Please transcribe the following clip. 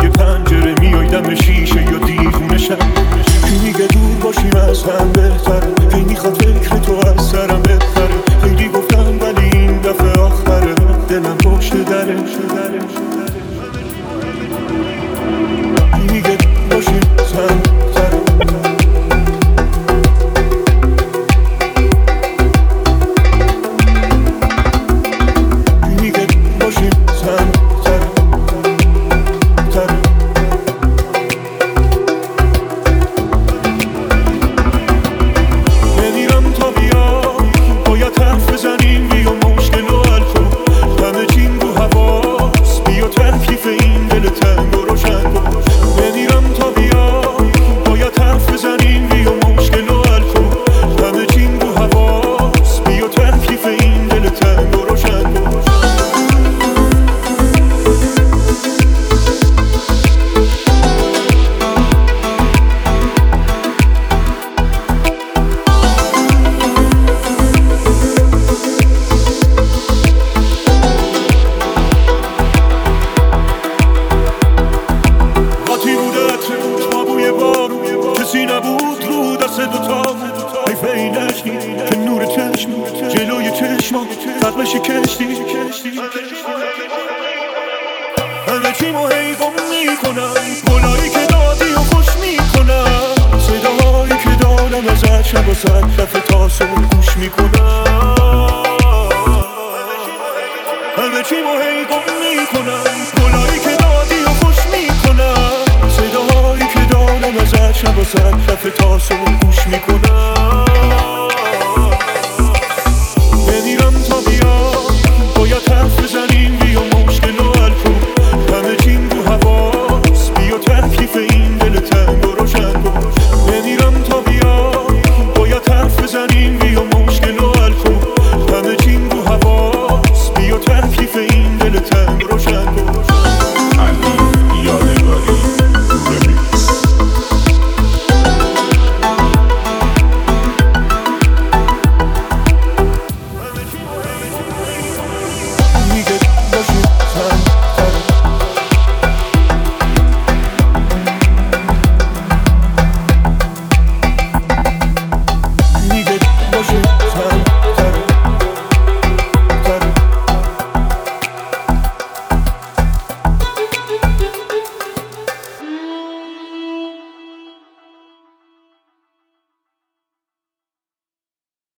پای پنجره میای دم شیشه یا دیوونه شم. کی میگه دور باشیم از هم بهتره، کی میخواد فکر تو از سرم بپره. خیلی گفتم ولی این دفعه آخره، دلم پشت دره. کی میگه باشیم از هم بهتره، کی میگه باشیم از هم بهتره. نمیرم تا بیای، باید حرف بزنیم بیا مشکل و حل کن. همه چیم رو حواس، بیا تکلیف این دل تنگ و روشن کن. نمیرم تا بیای، باید حرف بزنیم بیا مشکل و حل کن. همه چیم رو حواس، بیا تکلیف این دل تنگ و روشن کن. کسی نبود رو دست دوتا، حیف اینشتی که نور چشم جلوی چشما فرق شکشتی. همه چیمو هی گم میکنم، گلایی که دادی و خوش میکنم، صداهایی که دارم ازت شب و صد دفعه تا صبح گوش میکنم. همه چیمو هی گم میکنم، گلایی که دادی و خوش میکنم، صداهایی که دارم ازت شب و صد دفعه تا صبح